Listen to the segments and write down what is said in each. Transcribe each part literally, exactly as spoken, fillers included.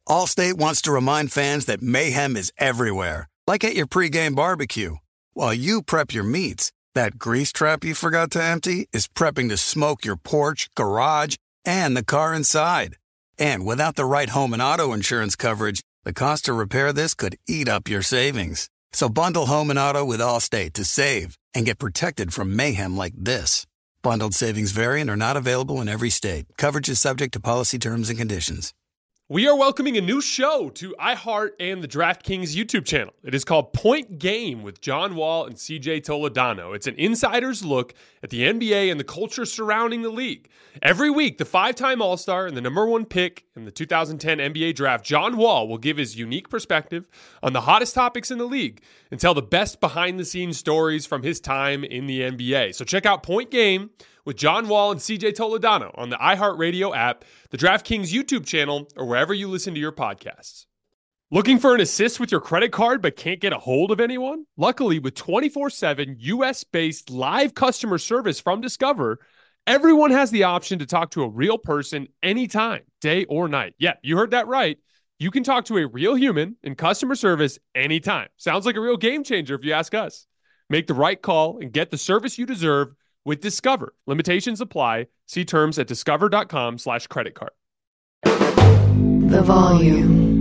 Allstate wants to remind fans that mayhem is everywhere, like at your pregame barbecue. While you prep your meats, that grease trap you forgot to empty is prepping to smoke your porch, garage, and the car inside. And without the right home and auto insurance coverage, the cost to repair this could eat up your savings. So bundle home and auto with Allstate to save and get protected from mayhem like this. Bundled savings vary and are not available in every state. Coverage is subject to policy terms and conditions. We are welcoming a new show to iHeart and the DraftKings YouTube channel. It is called Point Game with John Wall and C J Toledano. It's an insider's look at the N B A and the culture surrounding the league. Every week, the five-time All-Star and the number one pick in the two thousand ten N B A draft, John Wall, will give his unique perspective on the hottest topics in the league and tell the best behind-the-scenes stories from his time in the N B A. So check out Point Game with John Wall and C J Toledano on the iHeartRadio app, the DraftKings YouTube channel, or wherever you listen to your podcasts. Looking for an assist with your credit card but can't get a hold of anyone? Luckily, with twenty-four seven U S-based live customer service from Discover, everyone has the option to talk to a real person anytime, day or night. Yeah, you heard that right. You can talk to a real human in customer service anytime. Sounds like a real game changer if you ask us. Make the right call and get the service you deserve with Discover. Limitations apply. See terms at discover.com slash credit card. The volume.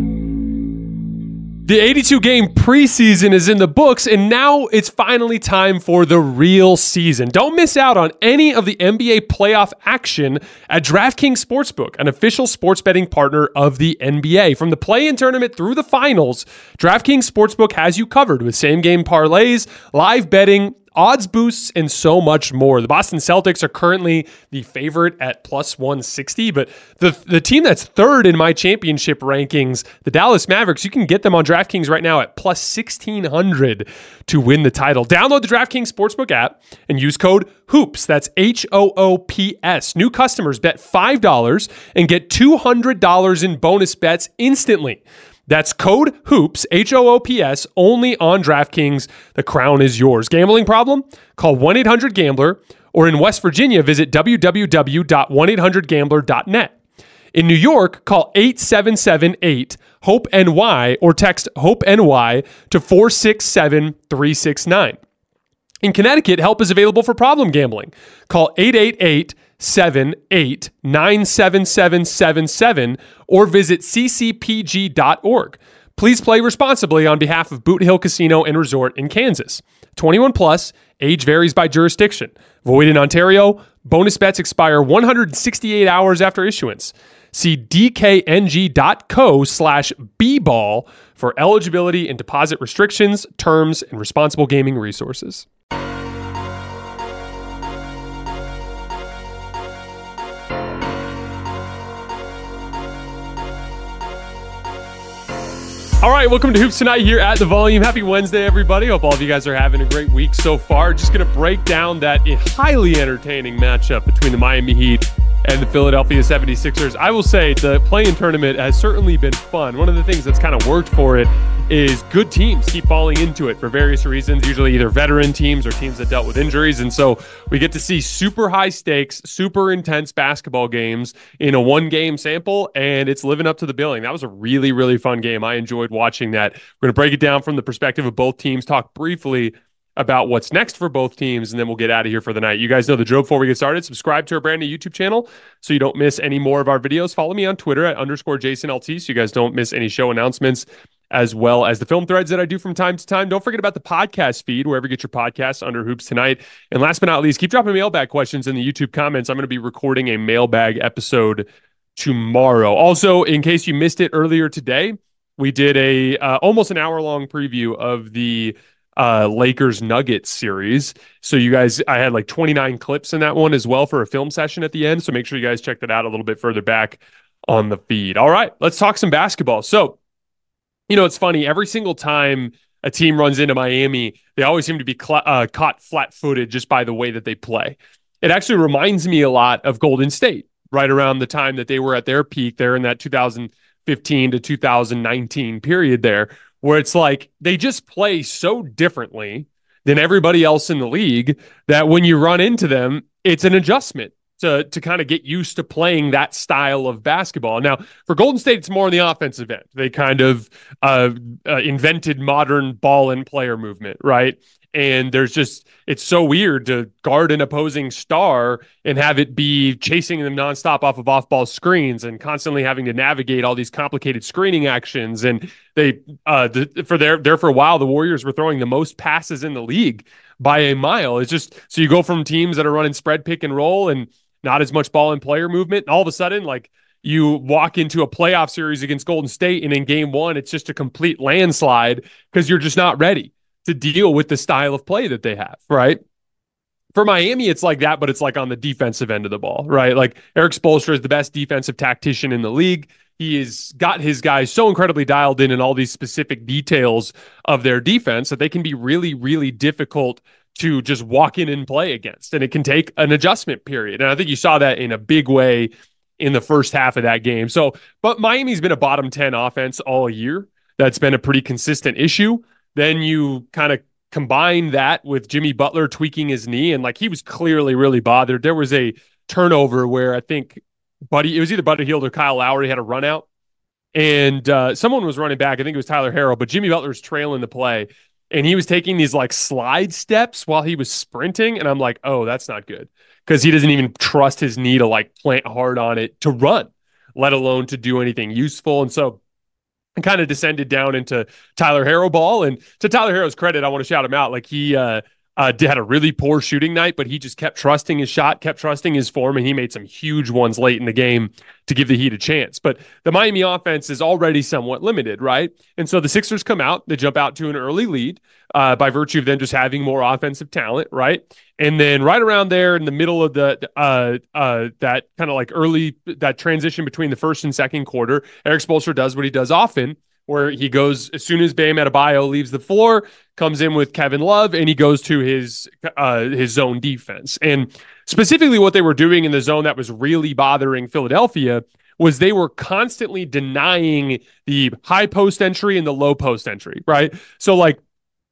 The eighty-two game preseason is in the books, and now it's finally time for the real season. Don't miss out on any of the N B A playoff action at DraftKings Sportsbook, an official sports betting partner of the N B A. From the play-in tournament through the finals, DraftKings Sportsbook has you covered with same-game parlays, live betting, odds boosts, and so much more. The Boston Celtics are currently the favorite at plus one sixty, but the, the team that's third in my championship rankings, the Dallas Mavericks, you can get them on DraftKings right now at plus sixteen hundred to win the title. Download the DraftKings Sportsbook app and use code HOOPS. That's H O O P S. New customers bet five dollars and get two hundred dollars in bonus bets instantly. That's code HOOPS, H O O P S, only on DraftKings. The crown is yours. Gambling problem? Call one eight hundred gambler, or in West Virginia, visit w w w dot one eight hundred gambler dot net. In New York, call eight seven seven eight HOPE N Y or text HOPE-N-Y to four six seven three six nine. In Connecticut, help is available for problem gambling. Call eight eight eight seven eight nine seven seven seven seven or visit c c p g dot org. Please play responsibly on behalf of Boot Hill Casino and Resort in Kansas. twenty-one plus, age varies by jurisdiction. Void in Ontario. Bonus bets expire one hundred sixty-eight hours after issuance. See dkng.co slash bball for eligibility and deposit restrictions, terms, and responsible gaming resources. All right, welcome to Hoops Tonight here at The Volume. Happy Wednesday, everybody. Hope all of you guys are having a great week so far. Just going to break down that highly entertaining matchup between the Miami Heat and the Philadelphia seventy-sixers. I will say the play-in tournament has certainly been fun. One of the things that's kind of worked for it is good teams keep falling into it for various reasons, usually either veteran teams or teams that dealt with injuries. And so we get to see super high stakes, super intense basketball games in a one game sample, and it's living up to the billing. That was a really, really fun game. I enjoyed watching that. We're going to break it down from the perspective of both teams, talk briefly about what's next for both teams, and then we'll get out of here for the night. You guys know the drill before we get started. Subscribe to our brand new YouTube channel so you don't miss any more of our videos. Follow me on Twitter at underscore Jason L T so you guys don't miss any show announcements, as well as the film threads that I do from time to time. Don't forget about the podcast feed, wherever you get your podcasts, under Hoops Tonight. And last but not least, keep dropping mailbag questions in the YouTube comments. I'm going to be recording a mailbag episode tomorrow. Also, in case you missed it earlier today, we did a uh, almost an hour-long preview of the uh, Lakers Nuggets series. So you guys, I had like twenty-nine clips in that one as well for a film session at the end. So make sure you guys check that out a little bit further back on the feed. All right, let's talk some basketball. So, you know, it's funny. Every single time a team runs into Miami, they always seem to be cl- uh, caught flat-footed just by the way that they play. It actually reminds me a lot of Golden State, right around the time that they were at their peak there in that two thousand fifteen to two thousand nineteen period there, where it's like they just play so differently than everybody else in the league that when you run into them, it's an adjustment. to to kind of get used to playing that style of basketball. Now, for Golden State, it's more on the offensive end. They kind of uh, uh, invented modern ball and player movement, right? And there's just, it's so weird to guard an opposing star and have it be chasing them nonstop off of off-ball screens and constantly having to navigate all these complicated screening actions. And they, uh, the, for there, there for a while, the Warriors were throwing the most passes in the league by a mile. It's just, so you go from teams that are running spread pick and roll and not as much ball and player movement, and all of a sudden, like, you walk into a playoff series against Golden State, and in game one, it's just a complete landslide because you're just not ready to deal with the style of play that they have, right? For Miami, it's like that, but it's like on the defensive end of the ball, right? Like, Eric Spoelstra is the best defensive tactician in the league. He has got his guys so incredibly dialed in in all these specific details of their defense that they can be really, really difficult to just walk in and play against. And it can take an adjustment period. And I think you saw that in a big way in the first half of that game. So, but Miami's been a bottom ten offense all year. That's been a pretty consistent issue. Then you kind of combine that with Jimmy Butler tweaking his knee, and like, he was clearly really bothered. There was a turnover where I think Buddy, it was either Buddy Hield or Kyle Lowry had a run out, and uh, someone was running back. I think it was Tyler Harrell, but Jimmy Butler's trailing the play, and he was taking these like slide steps while he was sprinting, and I'm like, oh, that's not good, because he doesn't even trust his knee to like plant hard on it to run, let alone to do anything useful. And so kind of descended down into Tyler Harrow ball. And to Tyler Harrow's credit, I want to shout him out. Like, he uh, uh, had a really poor shooting night, but he just kept trusting his shot, kept trusting his form, and he made some huge ones late in the game to give the Heat a chance. But the Miami offense is already somewhat limited, right? And so the Sixers come out, they jump out to an early lead uh, by virtue of them just having more offensive talent, right? And then right around there in the middle of the uh, uh, that kind of like early, that transition between the first and second quarter, Eric Spoelstra does what he does often, where he goes, as soon as Bam Adebayo leaves the floor, comes in with Kevin Love, and he goes to his uh, his zone defense. And specifically what they were doing in the zone that was really bothering Philadelphia was they were constantly denying the high post entry and the low post entry, right? So like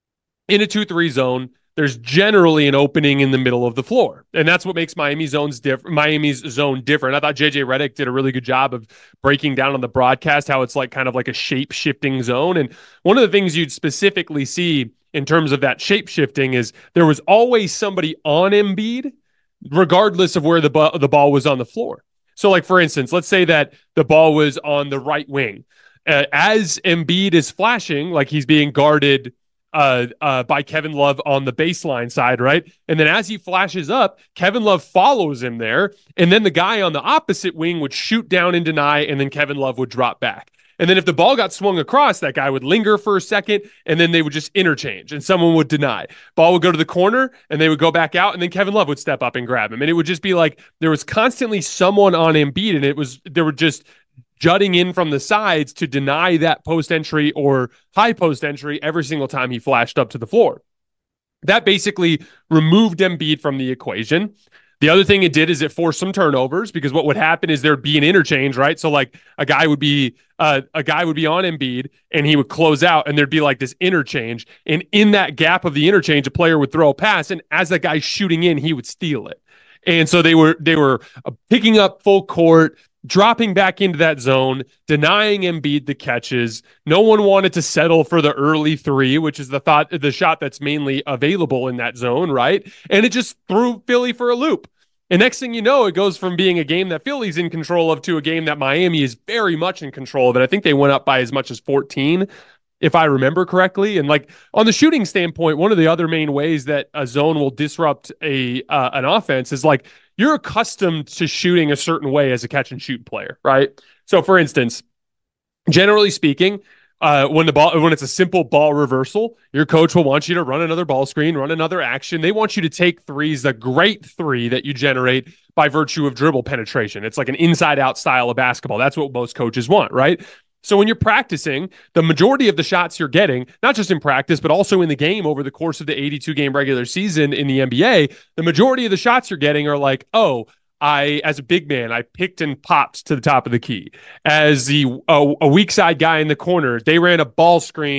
in a two three zone, there's generally an opening in the middle of the floor. And that's what makes Miami zones diff- Miami's zone different. I thought J J Redick did a really good job of breaking down on the broadcast how it's like kind of like a shape-shifting zone. And one of the things you'd specifically see in terms of that shape-shifting is there was always somebody on Embiid, regardless of where the, bu- the ball was on the floor. So like, for instance, let's say that the ball was on the right wing. Uh, as Embiid is flashing, like he's being guarded Uh, uh, by Kevin Love on the baseline side, right? And then as he flashes up, Kevin Love follows him there, and then the guy on the opposite wing would shoot down and deny, and then Kevin Love would drop back. And then if the ball got swung across, that guy would linger for a second, and then they would just interchange, and someone would deny. Ball would go to the corner, and they would go back out, and then Kevin Love would step up and grab him. And it would just be like there was constantly someone on Embiid, and it was there were just jutting in from the sides to deny that post entry or high post entry every single time he flashed up to the floor. That basically removed Embiid from the equation. The other thing it did is it forced some turnovers, because what would happen is there'd be an interchange, right? So like a guy would be uh, a guy would be on Embiid and he would close out, and there'd be like this interchange. And in that gap of the interchange, a player would throw a pass, and as that guy's shooting in, he would steal it. And so they were they were uh, picking up full court, dropping back into that zone, denying Embiid the catches. No one wanted to settle for the early three, which is the thought, the shot that's mainly available in that zone, right? And it just threw Philly for a loop. And next thing you know, it goes from being a game that Philly's in control of to a game that Miami is very much in control of. And I think they went up by as much as fourteen, if I remember correctly. And like on the shooting standpoint, one of the other main ways that a zone will disrupt a uh, an offense is like you're accustomed to shooting a certain way as a catch and shoot player, right? So for instance, generally speaking, uh, when the ball, when it's a simple ball reversal, your coach will want you to run another ball screen, run another action. They want you to take threes, the great three that you generate by virtue of dribble penetration. It's like an inside out style of basketball. That's what most coaches want, right? So when you're practicing, the majority of the shots you're getting, not just in practice, but also in the game over the course of the eighty-two game regular season in the N B A, the majority of the shots you're getting are like, oh, I, as a big man, I picked and popped to the top of the key. As the uh, a weak side guy in the corner, they ran a ball screen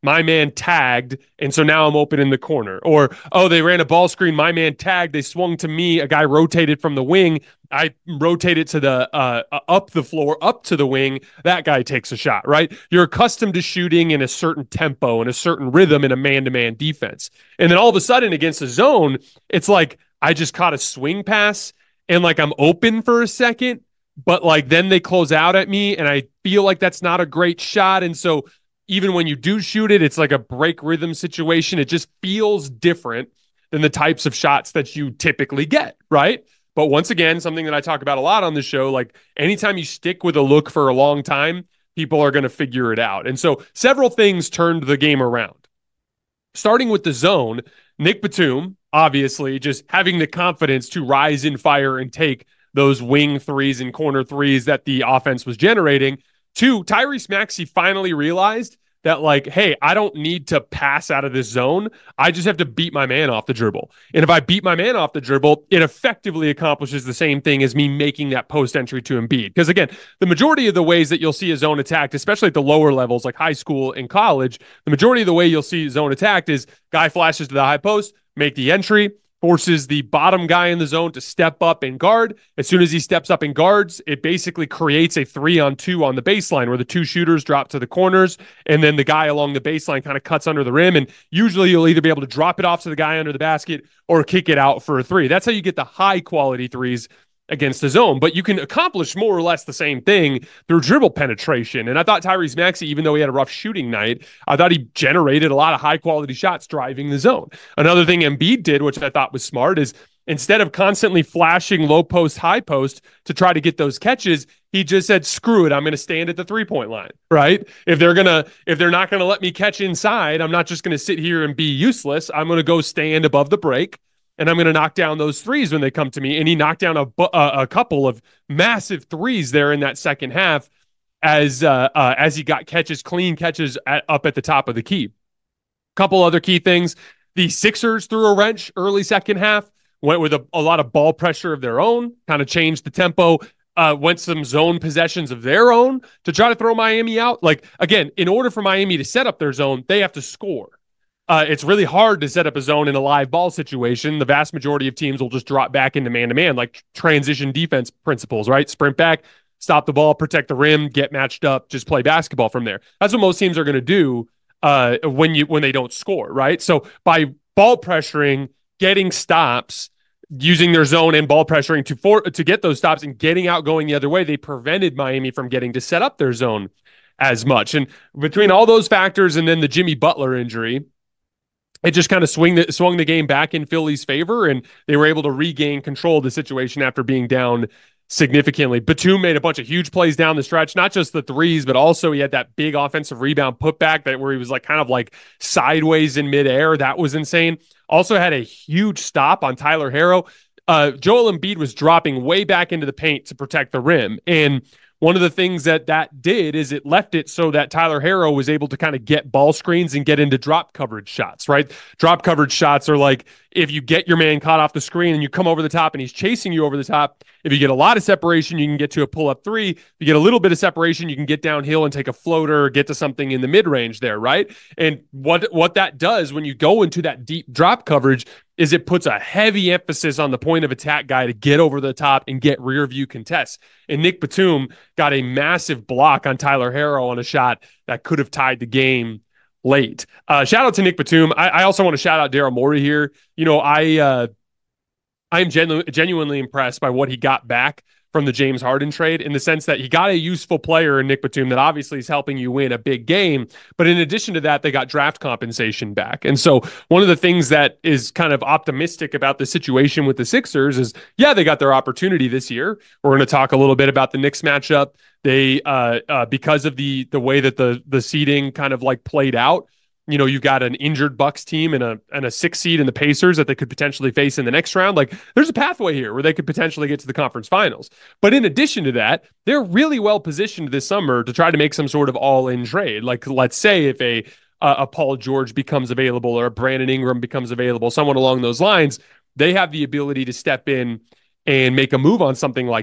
my man tagged, and so now I'm open in the corner. Or, oh, they ran a ball screen, my man tagged, they swung to me, a guy rotated from the wing, I rotated to the uh, up the floor, up to the wing, that guy takes a shot, right? You're accustomed to shooting in a certain tempo and a certain rhythm in a man-to-man defense. And then all of a sudden against a zone, it's like I just caught a swing pass and like I'm open for a second, but like then they close out at me and I feel like that's not a great shot. And so even when you do shoot it, it's like a break rhythm situation. It just feels different than the types of shots that you typically get, right? But once again, something that I talk about a lot on the show, like anytime you stick with a look for a long time, people are going to figure it out. And so several things turned the game around. Starting with the zone, Nick Batum, obviously, just having the confidence to rise in fire and take those wing threes and corner threes that the offense was generating. Two, Tyrese Maxey finally realized that, like, hey, I don't need to pass out of this zone. I just have to beat my man off the dribble. And if I beat my man off the dribble, it effectively accomplishes the same thing as me making that post entry to Embiid. Because, again, the majority of the ways that you'll see a zone attacked, especially at the lower levels like high school and college, the majority of the way you'll see zone attacked is guy flashes to the high post, make the entry, forces the bottom guy in the zone to step up and guard. As soon as he steps up and guards, it basically creates a three on two on the baseline where the two shooters drop to the corners and then the guy along the baseline kind of cuts under the rim. And usually you'll either be able to drop it off to the guy under the basket or kick it out for a three. That's how you get the high quality threes against the zone, but you can accomplish more or less the same thing through dribble penetration. And I thought Tyrese Maxey, even though he had a rough shooting night, I thought he generated a lot of high quality shots driving the zone. Another thing Embiid did, which I thought was smart, is instead of constantly flashing low post, high post to try to get those catches, he just said, screw it, I'm going to stand at the three point line, right? If they're going to, if they're not going to let me catch inside, I'm not just going to sit here and be useless. I'm going to go stand above the break. And I'm going to knock down those threes when they come to me. And he knocked down a, a, a couple of massive threes there in that second half as uh, uh, as he got catches, clean catches at, up at the top of the key. Couple other key things. The Sixers threw a wrench early second half, went with a, a lot of ball pressure of their own, kind of changed the tempo, uh, went some zone possessions of their own to try to throw Miami out. Like, again, in order for Miami to set up their zone, they have to score. Uh, it's really hard to set up a zone in a live ball situation. The vast majority of teams will just drop back into man-to-man, like transition defense principles, right? Sprint back, stop the ball, protect the rim, get matched up, just play basketball from there. That's what most teams are going to do uh, when you when they don't score, right? So by ball pressuring, getting stops, using their zone and ball pressuring to for, to get those stops and getting out going the other way, they prevented Miami from getting to set up their zone as much. And between all those factors and then the Jimmy Butler injury, it just kind of swing the, swung the game back in Philly's favor, and they were able to regain control of the situation after being down significantly. Batum made a bunch of huge plays down the stretch, not just the threes, but also he had that big offensive rebound putback that where he was like kind of like sideways in midair. That was insane. Also had a huge stop on Tyler Herro. Uh, Joel Embiid was dropping way back into the paint to protect the rim, and one of the things that that did is it left it so that Tyler Herro was able to kind of get ball screens and get into drop coverage shots, right? Drop coverage shots are like if you get your man caught off the screen and you come over the top and he's chasing you over the top, if you get a lot of separation, you can get to a pull-up three. If you get a little bit of separation, you can get downhill and take a floater or get to something in the mid-range there, right? And what, what that does when you go into that deep drop coverage is it puts a heavy emphasis on the point of attack guy to get over the top and get rear view contests. And Nick Batum got a massive block on Tyler Herro on a shot that could have tied the game late. Uh, shout out to Nick Batum. I, I also want to shout out Daryl Morey here. You know, I uh, I'm genu- genuinely impressed by what he got back from the James Harden trade in the sense that he got a useful player in Nick Batum that obviously is helping you win a big game. But in addition to that, they got draft compensation back. And so one of the things that is kind of optimistic about the situation with the Sixers is, yeah, they got their opportunity this year. We're going to talk a little bit about the Knicks matchup. They, uh, uh, because of the the way that the the seeding kind of like played out, you know, you've got an injured Bucks team and a and a six seed in the Pacers that they could potentially face in the next round. Like, there's a pathway here where they could potentially get to the conference finals. But in addition to that, they're really well positioned this summer to try to make some sort of all-in trade. Like, let's say if a uh, a Paul George becomes available or a Brandon Ingram becomes available, someone along those lines, they have the ability to step in and make a move on something like that.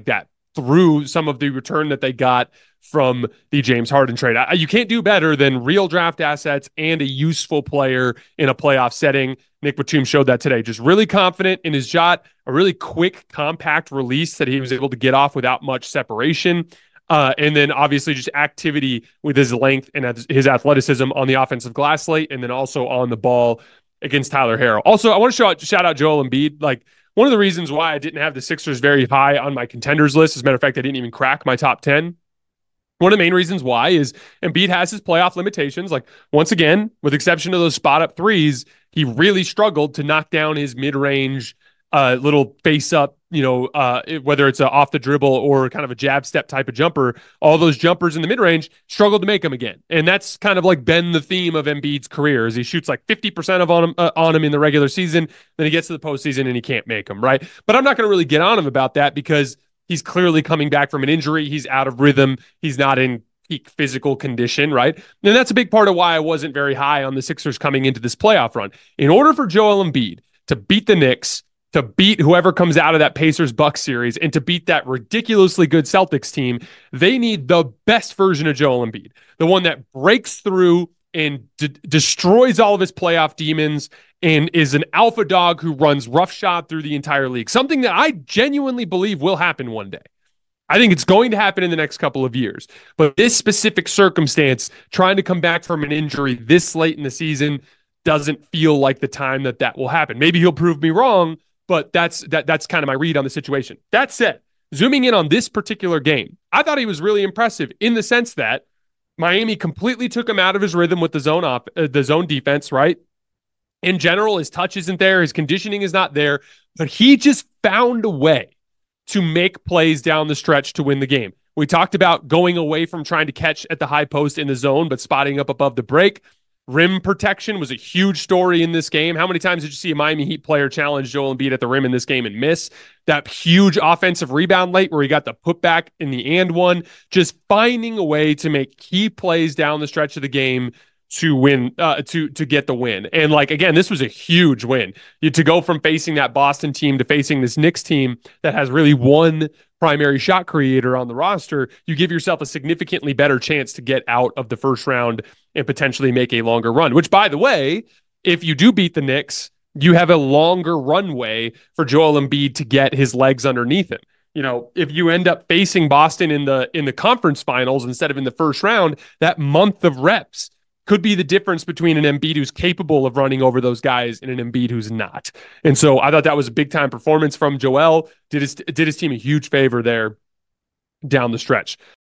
through some of the return that they got from the James Harden trade. I, you can't do better than real draft assets and a useful player in a playoff setting. Nick Batum showed that today. Just really confident in his shot, a really quick, compact release that he was able to get off without much separation. Uh, and then obviously just activity with his length and his athleticism on the offensive glass slate, and then also on the ball against Tyler Herro. Also, I want to show out, shout out Joel Embiid. Like, one of the reasons why I didn't have the Sixers very high on my contenders list, as a matter of fact, I didn't even crack my top ten. One of the main reasons why is Embiid has his playoff limitations. Like, once again, with exception of those spot-up threes, he really struggled to knock down his mid-range uh, little face-up, you know, uh, whether it's a off the dribble or kind of a jab step type of jumper. All those jumpers in the mid-range struggled to make them again. And that's kind of like been the theme of Embiid's career, is he shoots like fifty percent of on him, uh, on him in the regular season, then he gets to the postseason and he can't make them, right? But I'm not going to really get on him about that because he's clearly coming back from an injury. He's out of rhythm. He's not in peak physical condition, right? And that's a big part of why I wasn't very high on the Sixers coming into this playoff run. In order for Joel Embiid to beat the Knicks, to beat whoever comes out of that Pacers-Bucks series, and to beat that ridiculously good Celtics team, they need the best version of Joel Embiid, the one that breaks through and de- destroys all of his playoff demons and is an alpha dog who runs roughshod through the entire league, something that I genuinely believe will happen one day. I think it's going to happen in the next couple of years. But this specific circumstance, trying to come back from an injury this late in the season, doesn't feel like the time that that will happen. Maybe he'll prove me wrong, but that's that that's kind of my read on the situation. That said, zooming in on this particular game, I thought he was really impressive in the sense that Miami completely took him out of his rhythm with the zone op, uh, the zone defense, right? In general, his touch isn't there, his conditioning is not there, but he just found a way to make plays down the stretch to win the game. We talked about going away from trying to catch at the high post in the zone, but spotting up above the break. Rim protection was a huge story in this game. How many times did you see a Miami Heat player challenge Joel Embiid at the rim in this game and miss? That huge offensive rebound late where he got the putback in the and one, just finding a way to make key plays down the stretch of the game to win, uh, to to get the win. And like, again, this was a huge win. You, to go from facing that Boston team to facing this Knicks team that has really one primary shot creator on the roster, you give yourself a significantly better chance to get out of the first round and potentially make a longer run, which, by the way, if you do beat the Knicks, you have a longer runway for Joel Embiid to get his legs underneath him. You know, if you end up facing Boston in the in the conference finals instead of in the first round, that month of reps could be the difference between an Embiid who's capable of running over those guys and an Embiid who's not. And so I thought that was a big time performance from Joel. Did his, did his team a huge favor there down the stretch.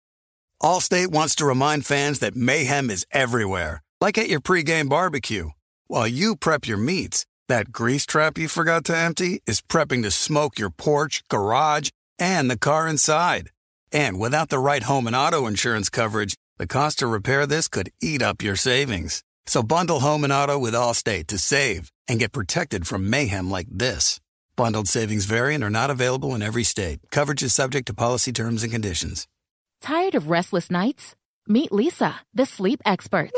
Allstate wants to remind fans that mayhem is everywhere, like at your pregame barbecue. While you prep your meats, that grease trap you forgot to empty is prepping to smoke your porch, garage, and the car inside. And without the right home and auto insurance coverage, the cost to repair this could eat up your savings. So bundle home and auto with Allstate to save and get protected from mayhem like this. Bundled savings vary and are not available in every state. Coverage is subject to policy terms and conditions. Tired of restless nights? Meet Leesa, the sleep experts.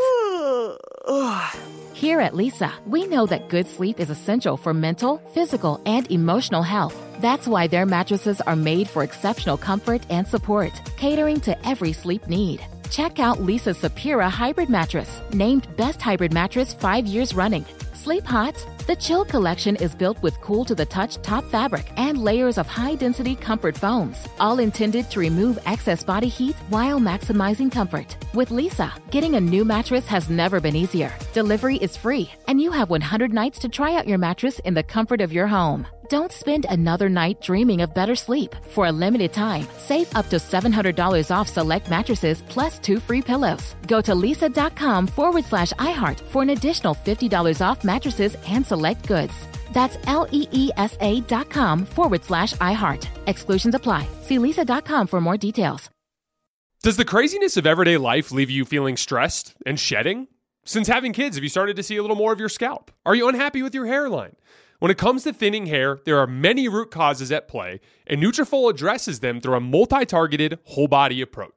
Here at Leesa, we know that good sleep is essential for mental, physical, and emotional health. That's why their mattresses are made for exceptional comfort and support, catering to every sleep need. Check out Leesa's Sapira Hybrid Mattress, named Best Hybrid Mattress five years running. Sleep hot? The Chill Collection is built with cool-to-the-touch top fabric and layers of high-density comfort foams, all intended to remove excess body heat while maximizing comfort. With Leesa, getting a new mattress has never been easier. Delivery is free, and you have one hundred nights to try out your mattress in the comfort of your home. Don't spend another night dreaming of better sleep. For a limited time, save up to seven hundred dollars off select mattresses plus two free pillows. Go to leesa.com forward slash iHeart for an additional fifty dollars off mattresses and select goods. That's L-E-E-S-A dot com forward slash iHeart. Exclusions apply. See leesa.com for more details. Does the craziness of everyday life leave you feeling stressed and shedding? Since having kids, have you started to see a little more of your scalp? Are you unhappy with your hairline? When it comes to thinning hair, there are many root causes at play, and Nutrafol addresses them through a multi-targeted, whole-body approach.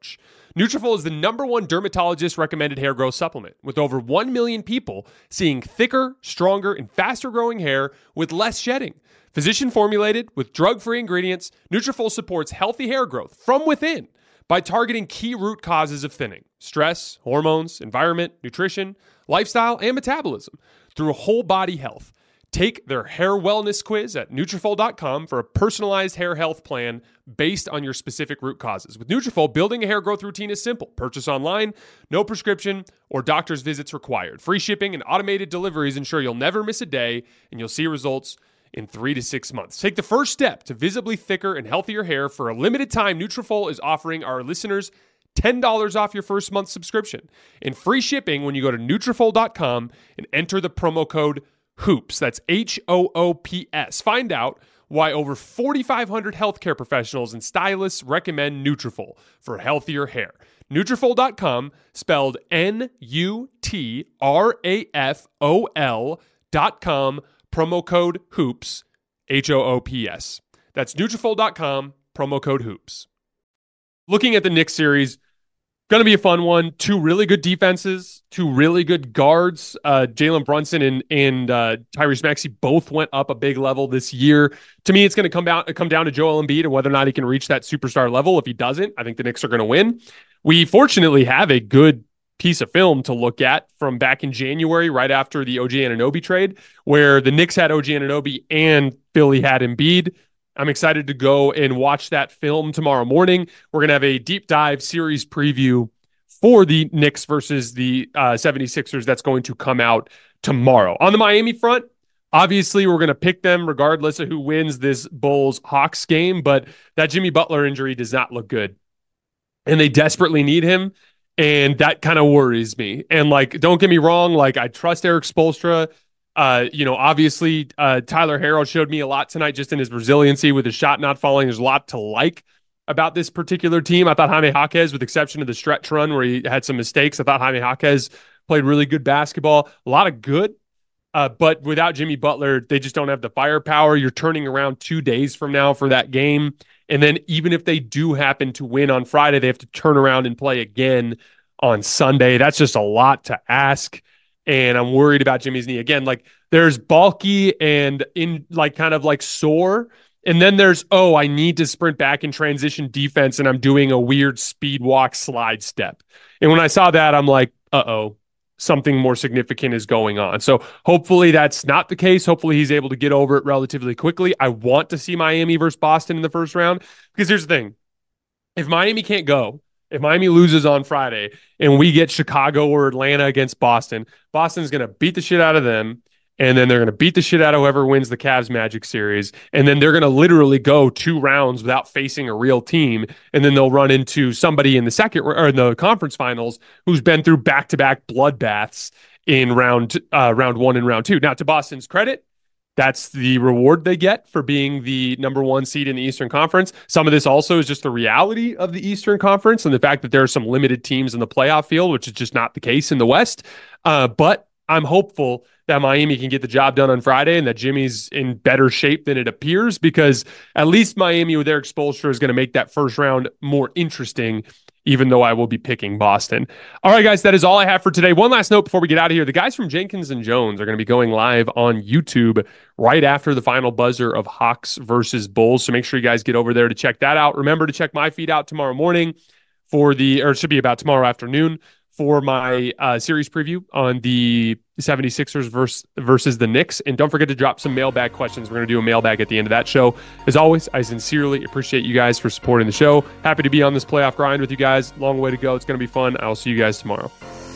Nutrafol is the number one dermatologist-recommended hair growth supplement, with over one million people seeing thicker, stronger, and faster-growing hair with less shedding. Physician-formulated with drug-free ingredients, Nutrafol supports healthy hair growth from within by targeting key root causes of thinning: stress, hormones, environment, nutrition, lifestyle, and metabolism through whole-body health. Take their hair wellness quiz at Nutrafol dot com for a personalized hair health plan based on your specific root causes. With Nutrafol, building a hair growth routine is simple. Purchase online, no prescription or doctor's visits required. Free shipping and automated deliveries ensure you'll never miss a day, and you'll see results in three to six months. Take the first step to visibly thicker and healthier hair. For a limited time, Nutrafol is offering our listeners ten dollars off your first month subscription and free shipping when you go to Nutrafol dot com and enter the promo code HOOPS. That's H O O P S. Find out why over forty-five hundred healthcare professionals and stylists recommend Nutrafol for healthier hair. Nutrafol dot com, spelled N U T R A F O L dot com, promo code HOOPS, H O O P S. That's Nutrafol dot com, promo code HOOPS. Looking at the Knicks series, going to be a fun one. Two really good defenses, two really good guards. Uh, Jalen Brunson and, and uh, Tyrese Maxey both went up a big level this year. To me, it's going to come down, come down to Joel Embiid and whether or not he can reach that superstar level. If he doesn't, I think the Knicks are going to win. We fortunately have a good piece of film to look at from back in January, right after the O G Anunoby trade, where the Knicks had O G Anunoby and Philly had Embiid. I'm excited to go and watch that film tomorrow morning. We're going to have a deep dive series preview for the Knicks versus the uh, seventy-sixers that's going to come out tomorrow. On the Miami front, obviously we're going to pick them regardless of who wins this Bulls-Hawks game, but that Jimmy Butler injury does not look good. And they desperately need him, and that kind of worries me. And, like, don't get me wrong, like, I trust Eric Spoelstra. Uh, you know, obviously, uh, Tyler Herro showed me a lot tonight just in his resiliency with his shot not falling. There's a lot to like about this particular team. I thought Jaime Jaquez, with the exception of the stretch run where he had some mistakes, I thought Jaime Jaquez played really good basketball. A lot of good, uh, but without Jimmy Butler, they just don't have the firepower. You're turning around two days from now for that game. And then even if they do happen to win on Friday, they have to turn around and play again on Sunday. That's just a lot to ask. And I'm worried about Jimmy's knee. Again, like, there's bulky and in like kind of like sore. And then there's, oh, I need to sprint back in transition defense and I'm doing a weird speed walk slide step. And when I saw that, I'm like, uh-oh, something more significant is going on. So hopefully that's not the case. Hopefully he's able to get over it relatively quickly. I want to see Miami versus Boston in the first round, because here's the thing. If Miami can't go, if Miami loses on Friday and we get Chicago or Atlanta against Boston, Boston's going to beat the shit out of them. And then they're going to beat the shit out of whoever wins the Cavs Magic series. And then they're going to literally go two rounds without facing a real team. And then they'll run into somebody in the second or in the conference finals who's been through back-to-back bloodbaths in round uh, round one and round two. Now, to Boston's credit, that's the reward they get for being the number one seed in the Eastern Conference. Some of this also is just the reality of the Eastern Conference and the fact that there are some limited teams in the playoff field, which is just not the case in the West. Uh, but I'm hopeful that Miami can get the job done on Friday and that Jimmy's in better shape than it appears, because at least Miami with Eric Spoelstra is going to make that first round more interesting, even though I will be picking Boston. All right, guys, that is all I have for today. One last note before we get out of here. The guys from Jenkins and Jones are going to be going live on YouTube right after the final buzzer of Hawks versus Bulls. So make sure you guys get over there to check that out. Remember to check my feed out tomorrow morning for the, or it should be about tomorrow afternoon, for my uh, series preview on the seventy-sixers versus, versus the Knicks. And don't forget to drop some mailbag questions. We're going to do a mailbag at the end of that show. As always, I sincerely appreciate you guys for supporting the show. Happy to be on this playoff grind with you guys. Long way to go. It's going to be fun. I'll see you guys tomorrow.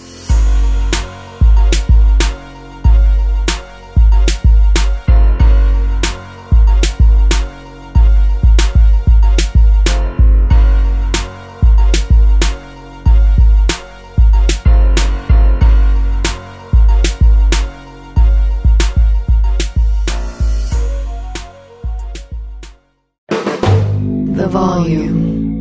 The volume.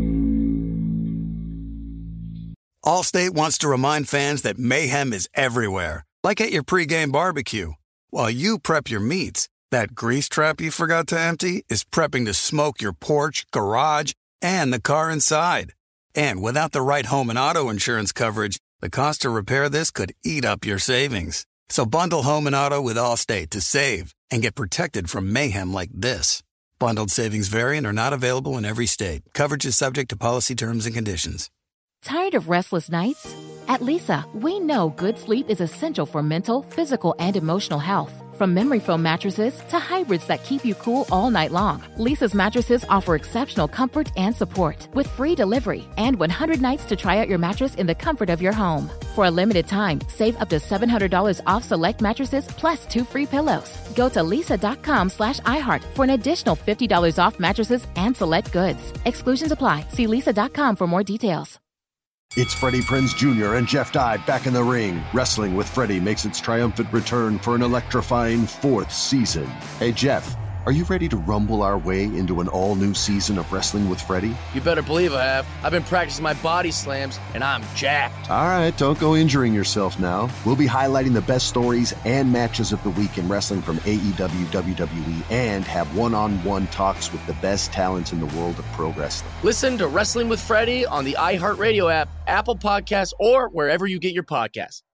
Allstate wants to remind fans that mayhem is everywhere, like at your pregame barbecue. While you prep your meats, that grease trap you forgot to empty is prepping to smoke your porch, garage, and the car inside. And without the right home and auto insurance coverage, the cost to repair this could eat up your savings. So bundle home and auto with Allstate to save and get protected from mayhem like this. Bundled savings variant are not available in every state. Coverage is subject to policy terms and conditions. Tired of restless nights? At Leesa, we know good sleep is essential for mental, physical, and emotional health. From memory foam mattresses to hybrids that keep you cool all night long, Leesa's mattresses offer exceptional comfort and support with free delivery and one hundred nights to try out your mattress in the comfort of your home. For a limited time, save up to seven hundred dollars off select mattresses plus two free pillows. Go to leesa.com slash iHeart for an additional fifty dollars off mattresses and select goods. Exclusions apply. See leesa dot com for more details. It's Freddie Prinze Junior and Jeff Dye back in the ring. Wrestling with Freddie makes its triumphant return for an electrifying fourth season. Hey, Jeff, are you ready to rumble our way into an all-new season of Wrestling with Freddie? You better believe I have. I've been practicing my body slams, and I'm jacked. All right, don't go injuring yourself now. We'll be highlighting the best stories and matches of the week in wrestling from A E W, W W E, and have one-on-one talks with the best talents in the world of pro wrestling. Listen to Wrestling with Freddie on the iHeartRadio app, Apple Podcasts, or wherever you get your podcasts.